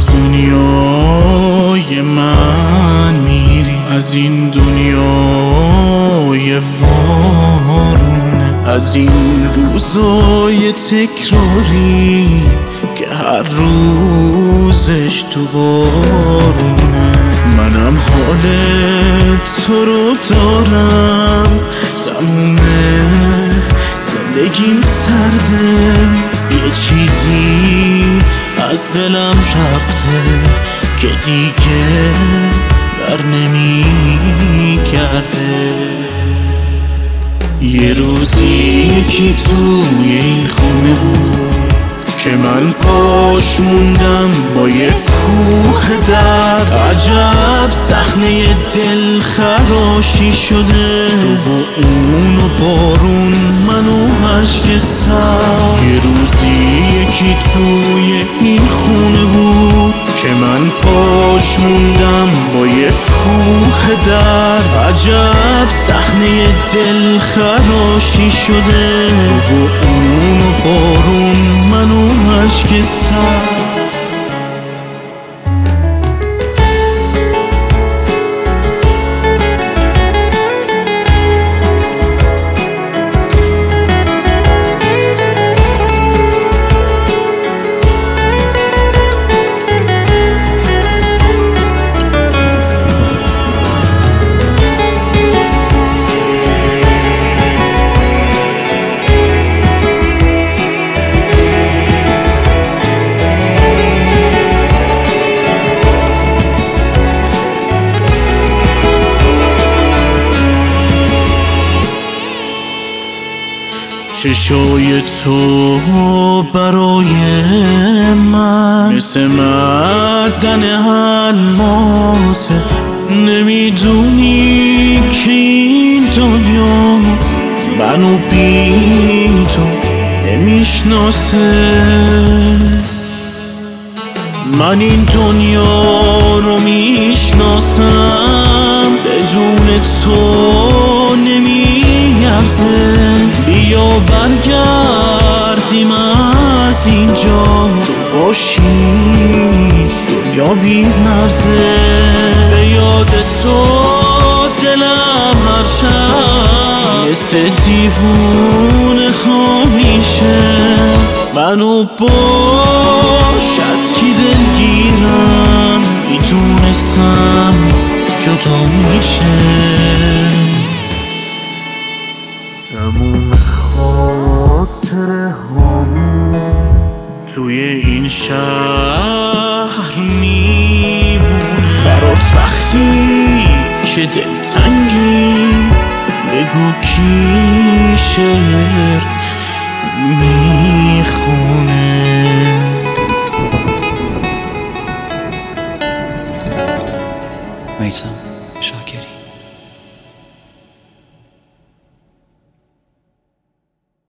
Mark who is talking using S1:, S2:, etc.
S1: از دنیای من میری، از این دنیای وارونه، از این روزای تکراری که هر روزش تو بارونه. منم حال تو رو دارم، تموم زندگیم سرده، یه چیزی از دلم رفته که دیگه بر نمیگرده. یه روزی یکی توی این خونه بود که من پاش موندم با یه کوه درد، عجب صحنه دل خراشی شده، تو و اون و بارون، من و عشق سر. یه روزی یکی توی این خونه بود که من پاش موندم با یه کوه درد، عجب صحنه دل خراشی شده، تو و اون و بارون، من و عشق سر. چشای تو برای من مثل معدن الماسه، نمیدونی که این دنیا منو بی تو نمیشناسه. من این دنیا رو میشناسم، بدون تو نمیارزه. بیا برگردیم از اینجا، تو باشی دنیا بی مرزه. به یاد تو دلم هر شب مثل دیوونه ها میشه، منو باش از کی دلگیرم، میدونستم جدا میشه. تموم خاطره هم توی این شهر میمونه، برات وقتی که دلتنگی بگو کی شعر میخونه.